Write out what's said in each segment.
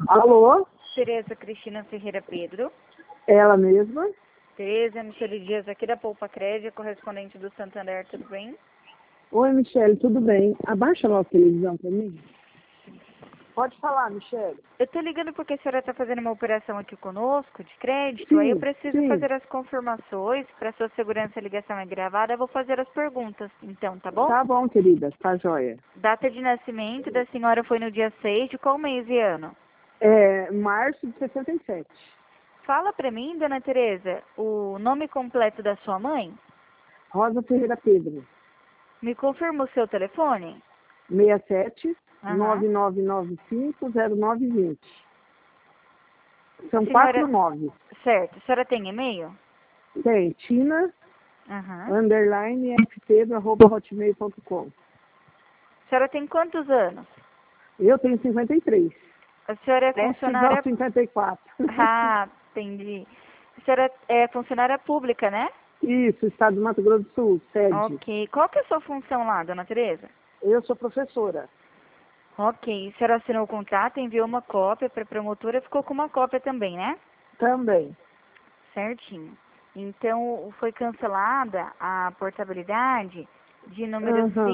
Alô? Tereza Cristina Ferreira Pedro. Ela mesma? Tereza, Michele Dias aqui da Poupa Crédito, correspondente do Santander, tudo bem? Oi, Michele, tudo bem? Abaixa lá a televisão para mim. Pode falar, Michele. Eu tô ligando porque a senhora está fazendo uma operação aqui conosco, de crédito, Sim, aí eu preciso sim. fazer as confirmações, para sua segurança a ligação é gravada, eu vou fazer as perguntas, então, tá bom? Tá bom, querida, tá joia. Data de nascimento da senhora foi no dia 6 de qual mês e ano? É março de 67. Fala pra mim, dona Tereza, o nome completo da sua mãe? Rosa Ferreira Pedro. Me confirma o seu telefone? 67 Aham. 99950920. São Senhora, 4 9. certo. A senhora tem e-mail? Tem Tina, Aham. underline, fpedro@hotmail.com. A senhora tem quantos anos? Eu tenho 53. A senhora é Prestes aos funcionária... 54. Ah, entendi. A senhora é funcionária pública, né? Isso, Estado do Mato Grosso do Sul, sede. Ok. Qual que é a sua função lá, dona Tereza? Eu sou professora. Ok. A senhora assinou o contrato, enviou uma cópia para a promotora, ficou com uma cópia também, né? Também. Certinho. Então, foi cancelada a portabilidade de número Aham.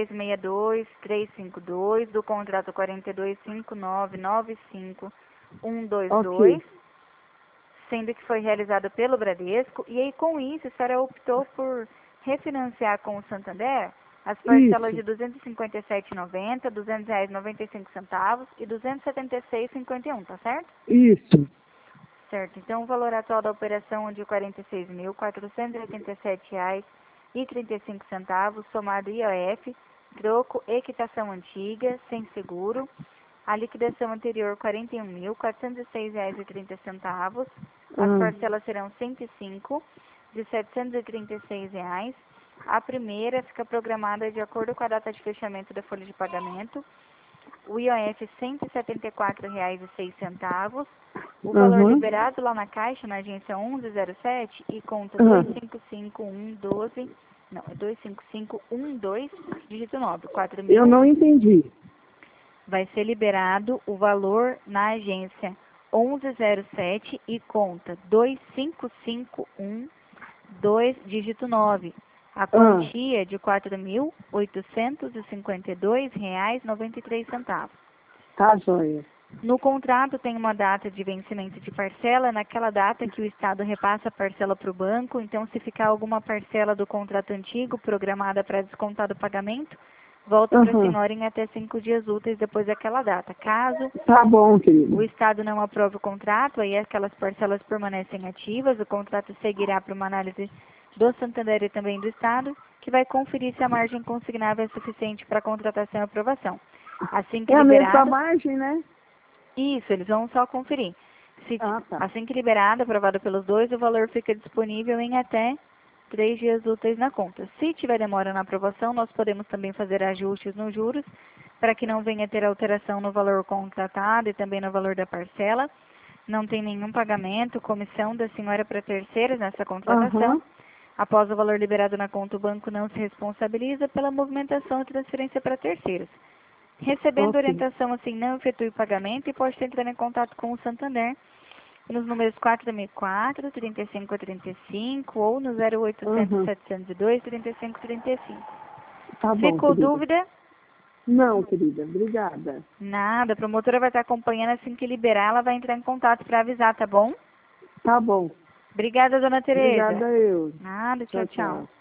5362-352 do contrato 425995-122, Ok. sendo que foi realizado pelo Bradesco. E aí, com isso, a senhora optou por refinanciar com o Santander as parcelas de Isso. R$ 257,90, R$ 200,95 e R$ 276,51, tá certo? Isso. Certo, então o valor atual da operação é de R$ 46.487,35, somado IOF, troco e quitação antiga, sem seguro. A liquidação anterior, R$ 41.406,30. As Ah, parcelas serão 105, de R$ 736. A primeira fica programada de acordo com a data de fechamento da folha de pagamento. O IOF R$ 174,06. O valor Aham. liberado lá na caixa, na agência 1107, e conta Ah. 255112, não, é 25512, dígito 9, 4 Eu mil. não entendi. Vai ser liberado o valor na agência 1107 e conta 25512, dígito 9. A Ah, quantia de R$ 4.852,93. tá joia. No contrato tem uma data de vencimento de parcela, naquela data que o Estado repassa a parcela para o banco, então se ficar alguma parcela do contrato antigo programada para descontar do pagamento, volta para a Aham. senhora em até 5 dias úteis depois daquela data. Caso Tá bom, o querido. Estado não aprove o contrato, aí aquelas parcelas permanecem ativas, o contrato seguirá para uma análise do Santander e também do Estado, que vai conferir se a margem consignável é suficiente para contratação e aprovação. Assim que É a mesma liberado, margem, né? isso, eles vão só conferir. Ah, tá. Assim que liberado, aprovado pelos dois, o valor fica disponível em até 3 dias úteis na conta. Se tiver demora na aprovação, nós podemos também fazer ajustes nos juros, para que não venha ter alteração no valor contratado e também no valor da parcela. Não tem nenhum pagamento, comissão da senhora para terceiros nessa contratação. Aham. Após o valor liberado na conta, o banco não se responsabiliza pela movimentação e transferência para terceiros. Recebendo Ok. orientação assim, não efetue pagamento e pode entrar em contato com o Santander nos números 4004, 3535 ou no 0800 Aham. 702 3535. Tá bom, Ficou querida. dúvida? Não, querida. Obrigada. Nada, a promotora vai estar acompanhando assim que liberar, ela vai entrar em contato para avisar, tá bom? Tá bom. Obrigada, dona Tereza. Obrigada eu. Nada, tchau, Tchau, tchau. tchau.